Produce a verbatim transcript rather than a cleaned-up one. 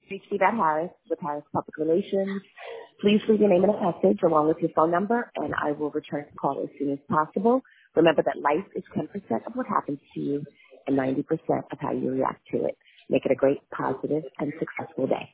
Reach Yvette Harris with Harris Public Relations. Please leave your name and a message along with your phone number, and I will return the call as soon as possible. Remember that life is ten percent of what happens to you and ninety percent of how you react to it. Make it a great, positive, and successful day.